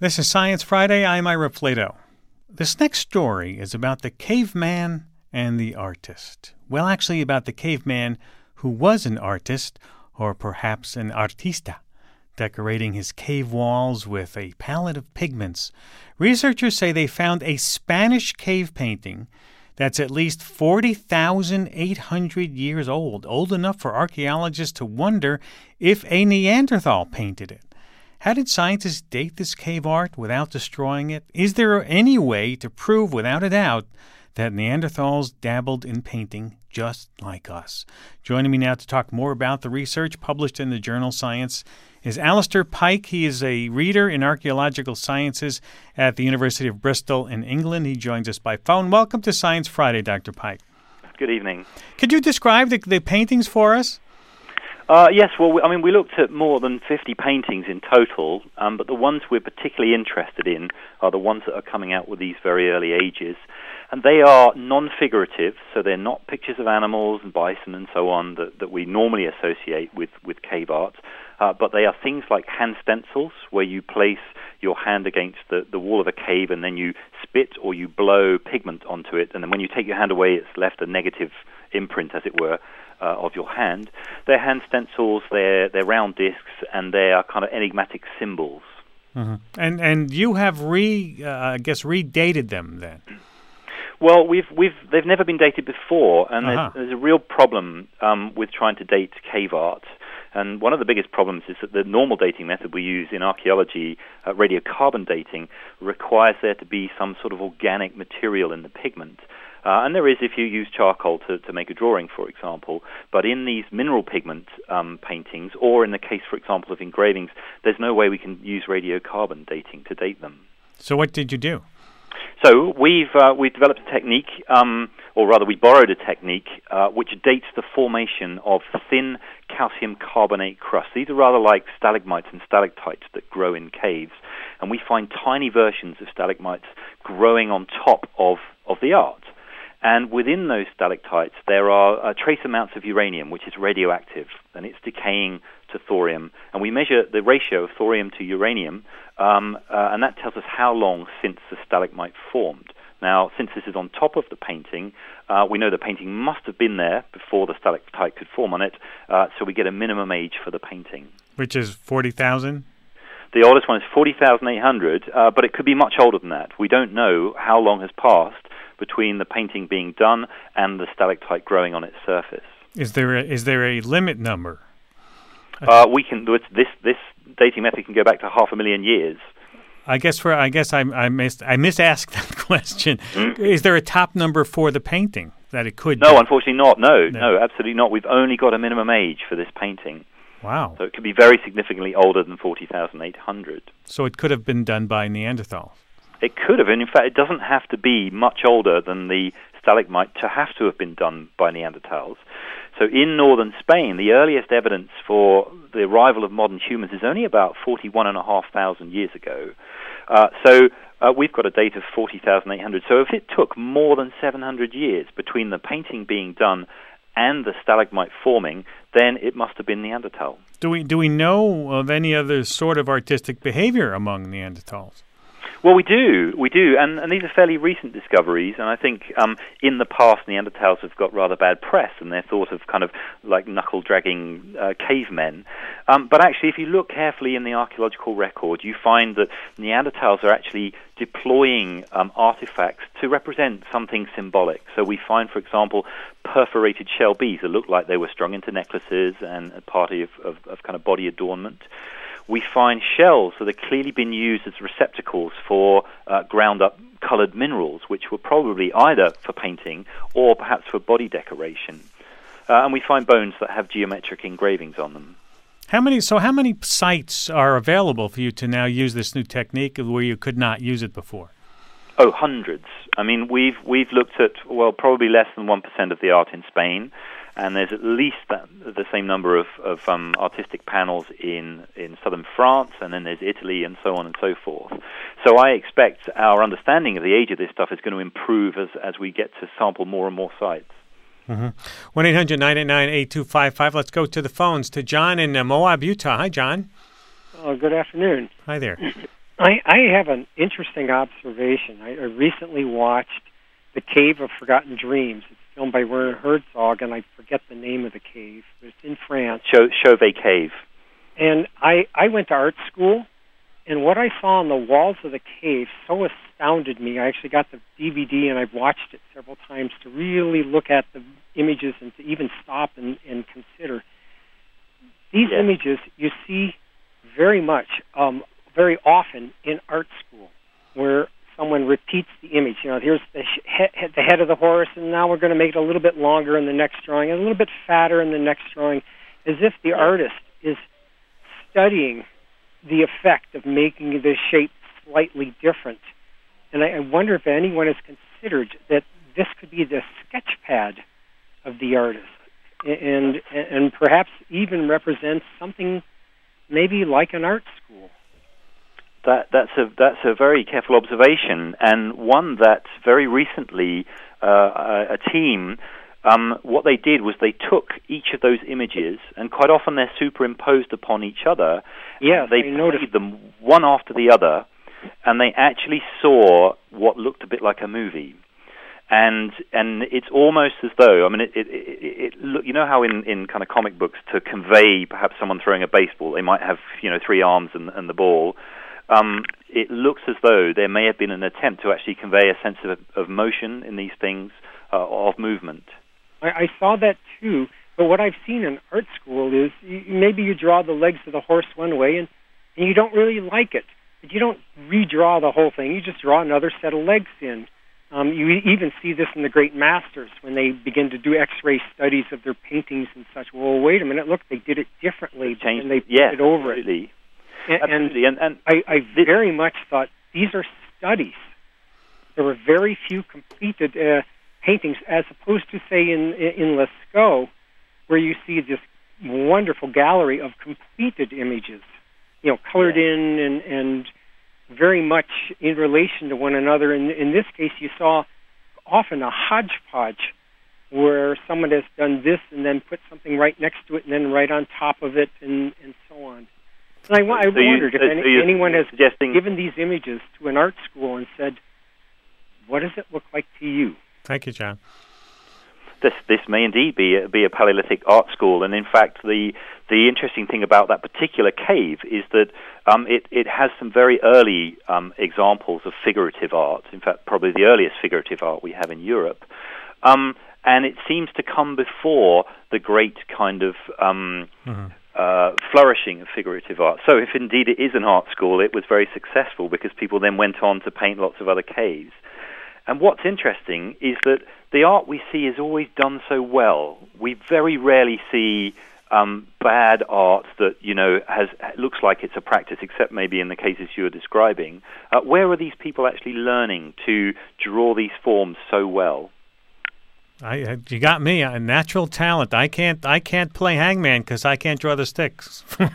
This is Science Friday. I'm Ira Flato. This next story is about the caveman and the artist. Well, actually about the caveman who was an artist, or perhaps an artista, decorating his cave walls with a palette of pigments. Researchers say they found a Spanish cave painting that's at least 40,800 years old enough for archaeologists to wonder if a Neanderthal painted it. How did scientists date this cave art without destroying it? Is there any way to prove without a doubt that Neanderthals dabbled in painting just like us? Joining me now to talk more about the research published in the journal Science is Alistair Pike. He is a reader in archaeological sciences at the University of Bristol in England. He joins us by phone. Welcome to Science Friday, Dr. Pike. Good evening. Could you describe the paintings for us? Yes, well, we looked at more than 50 paintings in total, but the ones we're particularly interested in are the ones that are coming out with these very early ages. And they are non-figurative, so they're not pictures of animals and bison and so on that we normally associate with cave art, but they are things like hand stencils, where you place your hand against the wall of a cave and then you spit or you blow pigment onto it, and then when you take your hand away, it's left a negative imprint, as it were, of your hand. They're hand stencils, they're round discs, and they are kind of enigmatic symbols. Mm-hmm. And you have redated them then? Well, they've never been dated before, and there's a real problem with trying to date cave art. And one of the biggest problems is that the normal dating method we use in archaeology, radiocarbon dating, requires there to be some sort of organic material in the pigment. And there is if you use charcoal to make a drawing, for example. But in these mineral pigment paintings, or in the case, for example, of engravings, there's no way we can use radiocarbon dating to date them. So what did you do? So we've developed a technique, or rather we borrowed a technique, which dates the formation of thin calcium carbonate crusts. These are rather like stalagmites and stalactites that grow in caves. And we find tiny versions of stalagmites growing on top of the art. And within those stalactites, there are trace amounts of uranium, which is radioactive, and it's decaying to thorium. And we measure the ratio of thorium to uranium, and that tells us how long since the stalagmite formed. Now, since this is on top of the painting, we know the painting must have been there before the stalactite could form on it, so we get a minimum age for the painting. Which is 40,000? The oldest one is 40,800, but it could be much older than that. We don't know how long has passed between the painting being done and the stalactite growing on its surface. Is there a limit number? This dating method can go back to 500,000 years. I guess I misasked that question. Is there a top number for the painting that it could? No, unfortunately not. No, absolutely not. We've only got a minimum age for this painting. Wow. So it could be very significantly older than 40,800. So it could have been done by Neanderthals. It could have, and in fact, it doesn't have to be much older than the stalagmite to have to have been done by Neanderthals. So in northern Spain, the earliest evidence for the arrival of modern humans is only about 41,500 years ago. So we've got a date of 40,800. So if it took more than 700 years between the painting being done and the stalagmite forming, then it must have been Neanderthal. Do we know of any other sort of artistic behavior among Neanderthals? Well, we do, and these are fairly recent discoveries, and I think in the past Neanderthals have got rather bad press, and they're thought of kind of like knuckle-dragging cavemen. But actually, if you look carefully in the archaeological record, you find that Neanderthals are actually deploying artifacts to represent something symbolic. So we find, for example, perforated shell beads that look like they were strung into necklaces and a part of kind of body adornment. We find shells that have clearly been used as receptacles for ground-up colored minerals, which were probably either for painting or perhaps for body decoration. And we find bones that have geometric engravings on them. How many sites are available for you to now use this new technique where you could not use it before? Oh, hundreds. I mean, we've looked at, probably less than 1% of the art in Spain, and there's at least the same number of artistic panels in southern France, and then there's Italy, and so on and so forth. So I expect our understanding of the age of this stuff is going to improve as we get to sample more and more sites. 1-800-989-8255. Let's go to the phones to John in Moab, Utah. Hi, John. Good afternoon. Hi there. I have an interesting observation. I recently watched The Cave of Forgotten Dreams. It's filmed by Werner Herzog, and I forget the name of the cave, but it's in France. Chauvet Cave. And I went to art school, and what I saw on the walls of the cave so astounded me. I actually got the DVD, and I've watched it several times to really look at the images and to even stop and consider. These images you see very much, very often in art school, where someone repeats the image. You know, here's the head of the horse, and now we're going to make it a little bit longer in the next drawing, and a little bit fatter in the next drawing, as if the artist is studying the effect of making the shape slightly different. And I wonder if anyone has considered that this could be the sketch pad of the artist, and perhaps even represents something maybe like an art school. That's a very careful observation, and one that very recently a team, what they did was they took each of those images, and quite often they're superimposed upon each other. Yes, they played them one after the other, and they actually saw what looked a bit like a movie. And it's almost as though, I mean, you know how in kind of comic books, to convey perhaps someone throwing a baseball, they might have, you know, three arms and the ball. It looks as though there may have been an attempt to actually convey a sense of motion in these things, of movement. I saw that too, but what I've seen in art school is maybe you draw the legs of the horse one way and you don't really like it, but you don't redraw the whole thing. You just draw another set of legs in. You even see this in the great masters when they begin to do X-ray studies of their paintings and such. Well, wait a minute, look, they did it differently, and they put it over absolutely. it. Absolutely. And I very much thought these are studies. There were very few completed paintings, as opposed to, say, in Lascaux, where you see this wonderful gallery of completed images, you know, colored in and very much in relation to one another. In this case, you saw often a hodgepodge where someone has done this and then put something right next to it and then right on top of it and so on. And I wondered if anyone has given these images to an art school and said, what does it look like to you? Thank you, John. This may indeed be a Paleolithic art school, and in fact, the interesting thing about that particular cave is that it has some very early examples of figurative art. In fact, probably the earliest figurative art we have in Europe, and it seems to come before the great kind of flourishing of figurative art. So, if indeed it is an art school, it was very successful because people then went on to paint lots of other caves. And what's interesting is that the art we see is always done so well. We very rarely see bad art that, you know, looks like it's a practice, except maybe in the cases you're describing. Where are these people actually learning to draw these forms so well? You got me. A natural talent. I can't play hangman because I can't draw the sticks for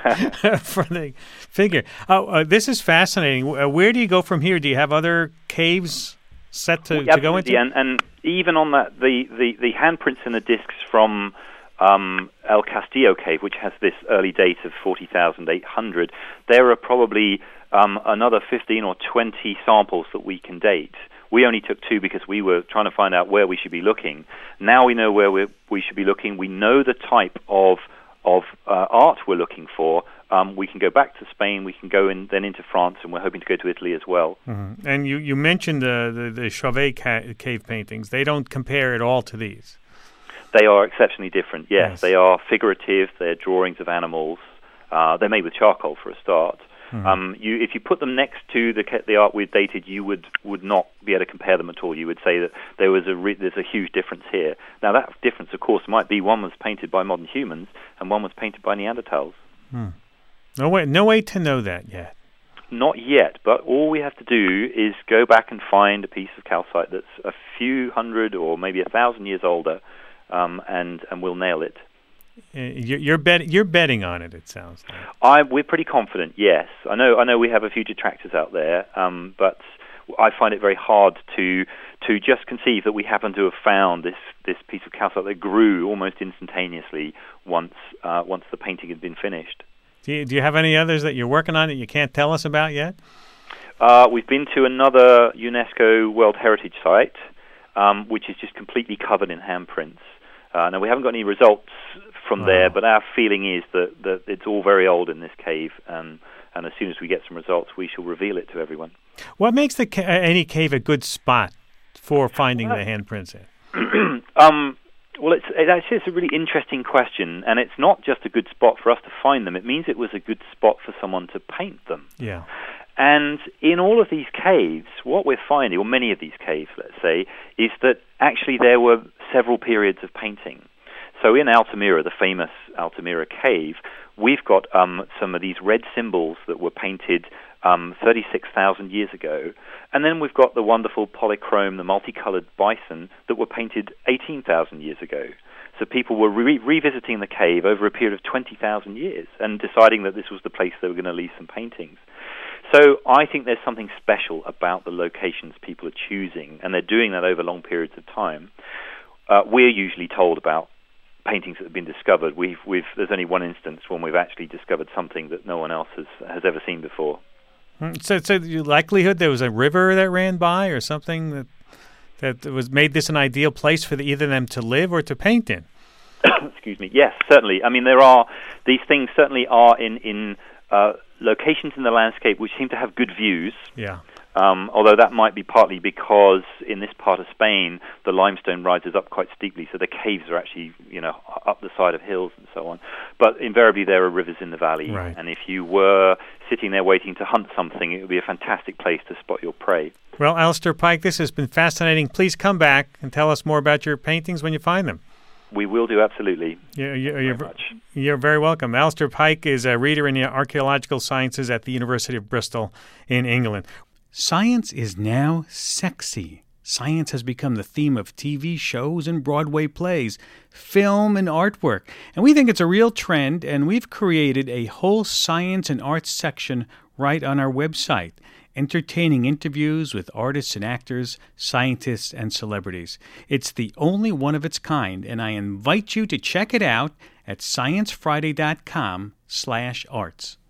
the figure. This is fascinating. Where do you go from here? Do you have other caves set to go into? And even on that, the handprints in the discs from El Castillo Cave, which has this early date of 40,800, there are probably another 15 or 20 samples that we can date. We only took 2 because we were trying to find out where we should be looking. Now we know where we should be looking. We know the type of art we're looking for. We can go back to Spain. We can go then into France, and we're hoping to go to Italy as well. Mm-hmm. And you mentioned the Chauvet cave paintings. They don't compare at all to these. They are exceptionally different. Yes. They are figurative. They're drawings of animals. They're made with charcoal for a start. Mm-hmm. If you put them next to the art we've dated, you would not be able to compare them at all. You would say that there's a huge difference here. Now that difference, of course, might be one was painted by modern humans and one was painted by Neanderthals. No way to know that yet. Not yet, but all we have to do is go back and find a piece of calcite that's a few hundred or maybe 1,000 years older, and we'll nail it. You're betting on it. It sounds like. We're pretty confident. Yes, I know. We have a few detractors out there, but I find it very hard to just conceive that we happen to have found this piece of calcite that grew almost instantaneously once the painting had been finished. Do you have any others that you're working on that you can't tell us about yet? We've been to another UNESCO World Heritage Site, which is just completely covered in handprints. Now, we haven't got any results from there, but our feeling is that it's all very old in this cave, and as soon as we get some results, we shall reveal it to everyone. What makes any cave a good spot for finding the handprints in? Well, it's a really interesting question, and it's not just a good spot for us to find them. It means it was a good spot for someone to paint them. Yeah. And in all of these caves, what we're finding, or many of these caves, let's say, is that actually there were several periods of painting. So in Altamira, the famous Altamira cave, we've got some of these red symbols that were painted 36,000 years ago. And then we've got the wonderful polychrome, the multicolored bison that were painted 18,000 years ago. So people were revisiting the cave over a period of 20,000 years and deciding that this was the place they were going to leave some paintings. So I think there's something special about the locations people are choosing, and they're doing that over long periods of time. We're usually told about paintings that have been discovered. There's only one instance when we've actually discovered something that no one else has ever seen before. So the likelihood there was a river that ran by or something that was made this an ideal place for either them to live or to paint in? Excuse me. Yes, certainly. I mean, these things certainly are in locations in the landscape which seem to have good views. Yeah. Although that might be partly because in this part of Spain the limestone rises up quite steeply, so the caves are actually up the side of hills and so on. But invariably there are rivers in the valley, right. And if you were sitting there waiting to hunt something, it would be a fantastic place to spot your prey. Well, Alistair Pike, this has been fascinating. Please come back and tell us more about your paintings when you find them. We will do, absolutely. You're very welcome. Alistair Pike is a reader in the archaeological sciences at the University of Bristol in England. Science is now sexy. Science has become the theme of TV shows and Broadway plays, film and artwork. And we think it's a real trend, and we've created a whole science and arts section right on our website, entertaining interviews with artists and actors, scientists and celebrities. It's the only one of its kind, and I invite you to check it out at sciencefriday.com/arts.